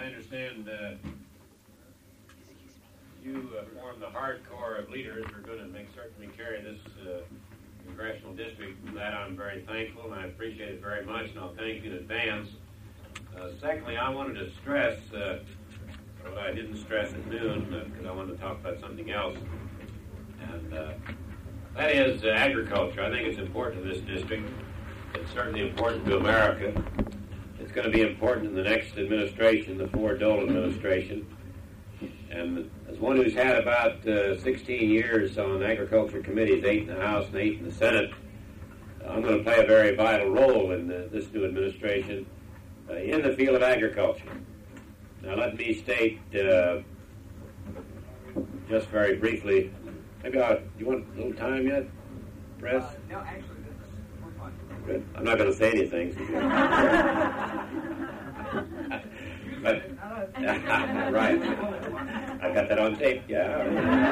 I understand you form the hardcore of leaders who are going to certainly carry this congressional district. For that I'm very thankful, and I appreciate it very much, and I'll thank you in advance. Secondly, I wanted to stress what I didn't stress at noon because I wanted to talk about something else, and that is agriculture. I think it's important to this district. It's certainly important to America. It's going to be important in the next administration, the Ford Dole administration. And as one who's had about 16 years on agriculture committees, 8 in the House and 8 in the Senate, I'm going to play a very vital role in this new administration in the field of agriculture. Now let me state just very briefly, maybe you want a little time yet, Press? No, actually, we're fine. Good. I'm not going to say anything. But, right. I got that on tape, yeah.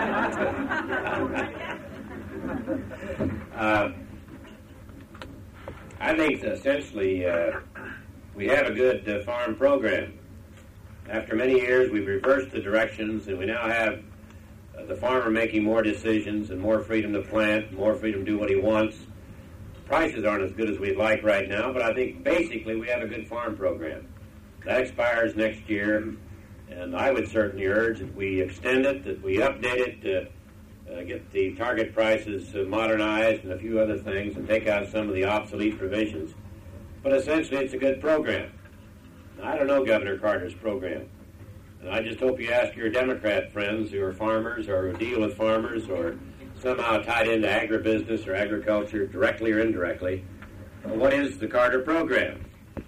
I think essentially we have a good farm program. After many years, we've reversed the directions, and we now have the farmer making more decisions and more freedom to plant, more freedom to do what he wants. Prices aren't as good as we'd like right now, but I think basically we have a good farm program. That expires next year, and I would certainly urge that we extend it, that we update it, get the target prices modernized and a few other things, and take out some of the obsolete provisions. But essentially, it's a good program. I don't know Governor Carter's program, and I just hope you ask your Democrat friends who are farmers or who deal with farmers or somehow tied into agribusiness or agriculture, directly or indirectly, what is the Carter program?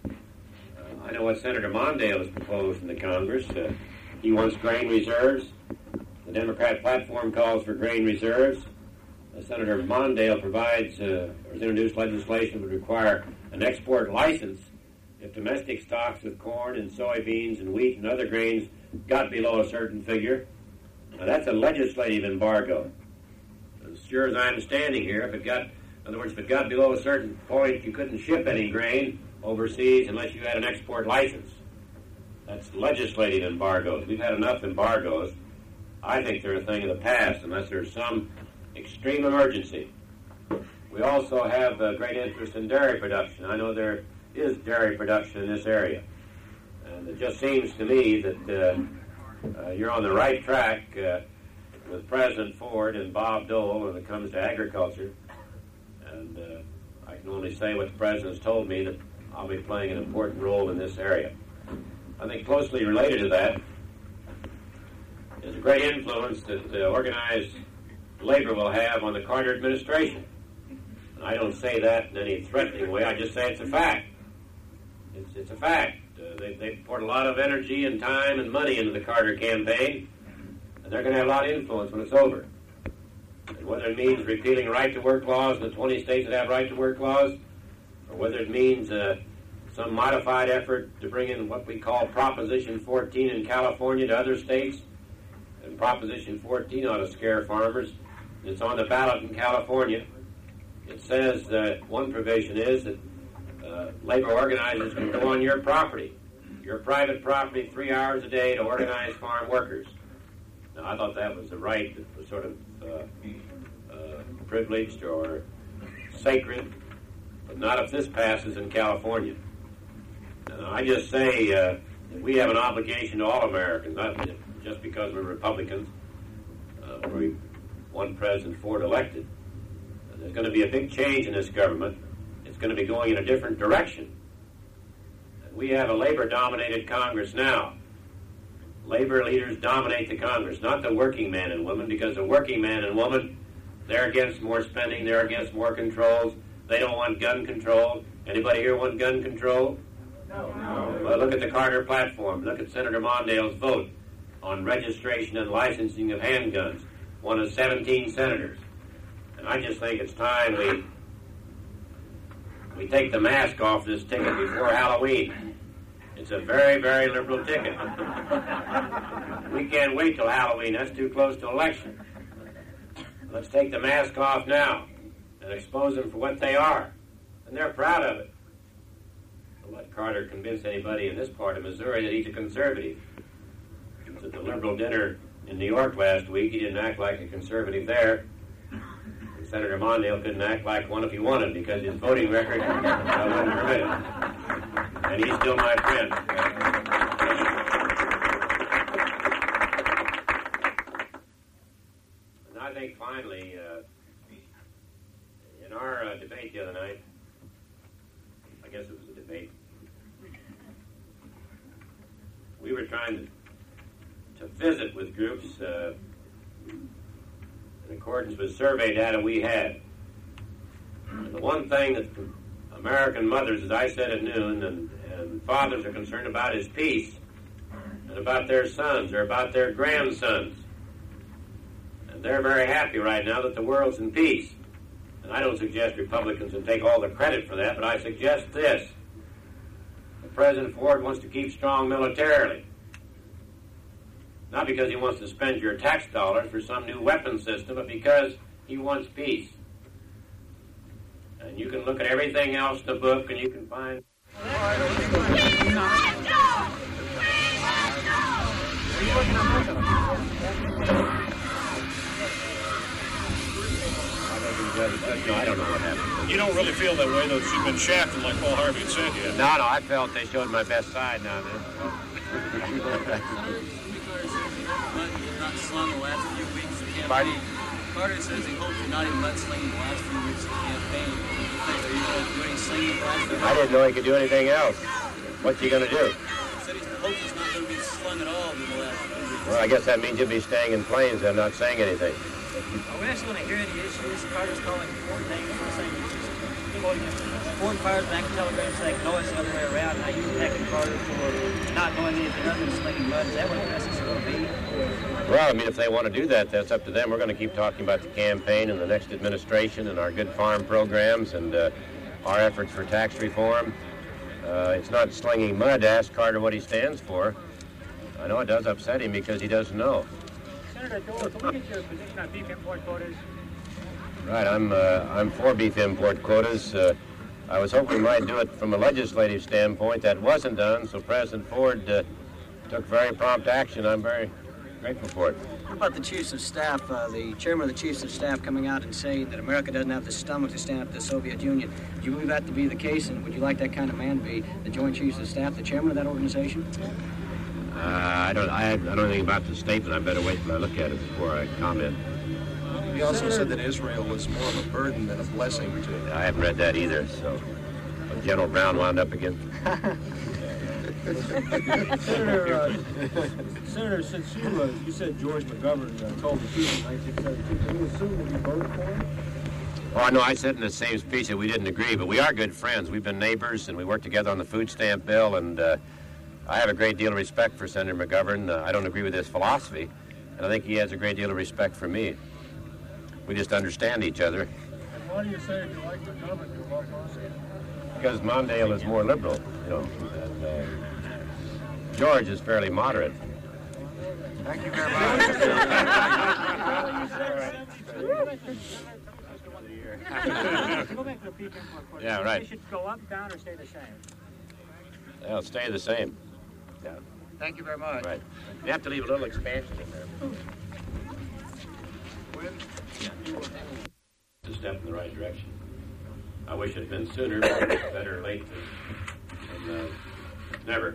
I know what Senator Mondale has proposed in the Congress. He wants grain reserves. The Democrat platform calls for grain reserves. Senator Mondale provides or has introduced legislation that would require an export license if domestic stocks of corn and soybeans and wheat and other grains got below a certain figure. Now that's a legislative embargo. As sure as I'm standing here, if it got below a certain point, you couldn't ship any grain overseas unless you had an export license. That's legislative embargoes. We've had enough embargoes. I think they're a thing of the past unless there's some extreme emergency. We also have a great interest in dairy production. I know there is dairy production in this area. And it just seems to me that you're on the right track with President Ford and Bob Dole when it comes to agriculture. And I can only say what the President's told me, that I'll be playing an important role in this area. I think closely related to that is a great influence that organized labor will have on the Carter administration. And I don't say that in any threatening way. I just say it's a fact. It's a fact. They poured a lot of energy and time and money into the Carter campaign, and they're going to have a lot of influence when it's over. And whether it means repealing right-to-work laws in the 20 states that have right-to-work laws, or whether it means some modified effort to bring in what we call Proposition 14 in California to other states, and Proposition 14 ought to scare farmers. It's on the ballot in California. It says that one provision is that labor organizers can go on your property, your private property, 3 hours a day to organize farm workers. Now, I thought that was a right that was sort of privileged or sacred, but not if this passes in California. I just say that we have an obligation to all Americans, not just because we're Republicans, or we want President Ford elected. There's going to be a big change in this government. It's going to be going in a different direction. We have a labor-dominated Congress now. Labor leaders dominate the Congress, not the working man and woman, because the working man and woman, they're against more spending, they're against more controls. They don't want gun control. Anybody here want gun control? No. Well, look at the Carter platform. Look at Senator Mondale's vote on registration and licensing of handguns, one of 17 senators. And I just think it's time we take the mask off this ticket before Halloween. It's a very, very liberal ticket. We can't wait till Halloween. That's too close to election. Let's take the mask off now and expose them for what they are. And they're proud of it. Don't let Carter convince anybody in this part of Missouri that he's a conservative. He was at the liberal dinner in New York last week. He didn't act like a conservative there. And Senator Mondale couldn't act like one if he wanted because his voting record wouldn't permit it. And he's still my friend. And I think finally, in our debate the other night, I guess it was a debate, we were trying to visit with groups in accordance with survey data we had. And the one thing that American mothers, as I said at noon, and fathers are concerned about is peace, and about their sons or about their grandsons. And they're very happy right now that the world's in peace. And I don't suggest Republicans can take all the credit for that, but I suggest this. That President Ford wants to keep strong militarily. Not because he wants to spend your tax dollars for some new weapon system, but because he wants peace. And you can look at everything else in the book and you can find... I don't know what happened. You don't really feel that way, though, that you've been shafted like Paul Harvey had said yet. No, I felt they showed my best side now and then. Not slung the last few weeks of campaign. Pardon? Carter says he hopes you're not even mudslinging the last few weeks of campaign. Are you going to do any slinging the last few weeks? I didn't know he could do anything else. What's he going to do? He said he hopes it's not going to be slung at all in the last few weeks. Well, I guess that means he'll be staying in planes and not saying anything. Are we actually going to hear any issues? Carter's calling Ford things for saying Ford fires back a telegram saying, no, it's the other way around. Now you attacking Carter for not knowing anything other than slinging mud. Is that what the message is going to be? Well, I mean, if they want to do that, that's up to them. We're going to keep talking about the campaign and the next administration and our good farm programs and our efforts for tax reform. It's not slinging mud to ask Carter what he stands for. I know it does upset him because he doesn't know. Senator Dole, can we get your position on beef import quotas? Right, I'm for beef import quotas. I was hoping we might do it from a legislative standpoint. That wasn't done, so President Ford took very prompt action. I'm very grateful for it. What about the chiefs of staff, the chairman of the chiefs of staff coming out and saying that America doesn't have the stomach to stand up to the Soviet Union? Do you believe that to be the case, and would you like that kind of man to be the Joint Chiefs of Staff, the chairman of that organization? I don't know anything about the statement. I better wait till I look at it before I comment. He also said that Israel was more of a burden than a blessing to... I haven't read that either, so... General Brown wound up again. Senator, since you said George McGovern told the truth in 1972, can we assume that you voted for him? Oh, no, I said in the same speech that we didn't agree, but we are good friends. We've been neighbors, and we worked together on the food stamp bill, and I have a great deal of respect for Senator McGovern. I don't agree with his philosophy, and I think he has a great deal of respect for me. We just understand each other. And why do you say you like McGovern? You love Mondale? Because Mondale is more liberal, you know, and George is fairly moderate. Thank you very much. Go back to the beef import quotas. Yeah, right. They should go up, down, or stay the same? They'll stay the same. Yeah. Thank you very much. Right. You have to leave a little expansion in there. It's a step in the right direction. I wish it had been sooner, but it's better late than never.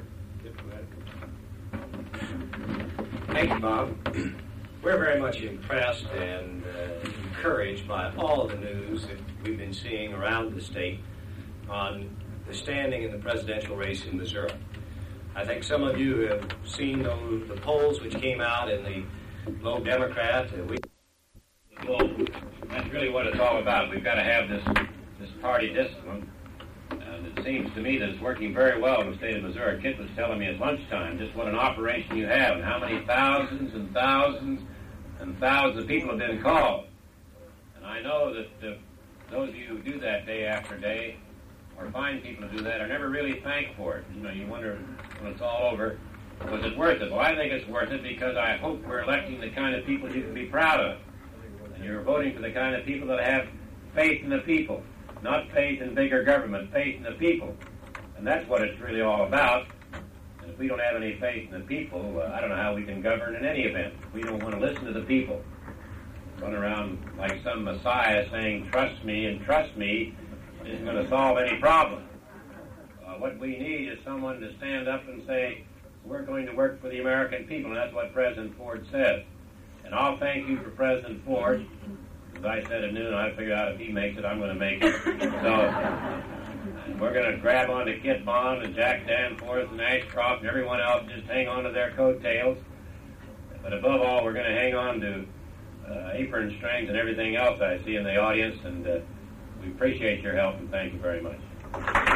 Thank you, Bob. We're very much impressed and encouraged by all of the news that we've been seeing around the state on the standing in the presidential race in Missouri. I think some of you have seen the polls which came out in the low Democrat. Well, that's really what it's all about. We've got to have this party discipline. And it seems to me that it's working very well in the state of Missouri. Kit was telling me at lunchtime just what an operation you have and how many thousands and thousands and thousands of people have been called. And I know that those of you who do that day after day, or find people to do that, are never really thanked for it. You know, you wonder when it's all over, was it worth it? Well, I think it's worth it because I hope we're electing the kind of people you can be proud of. And you're voting for the kind of people that have faith in the people. Not faith in bigger government, faith in the people. And that's what it's really all about. And if we don't have any faith in the people, I don't know how we can govern in any event. We don't want to listen to the people. Run around like some messiah saying, trust me, and trust me isn't going to solve any problem. What we need is someone to stand up and say, we're going to work for the American people, and that's what President Ford says. And I'll thank you for President Ford. As I said at noon, I figured out if he makes it, I'm going to make it. So we're going to grab on to Kit Bond and Jack Danforth and Ashcroft and everyone else, just hang on to their coattails. But above all, we're going to hang on to apron strings and everything else I see in the audience, and we appreciate your help, and thank you very much.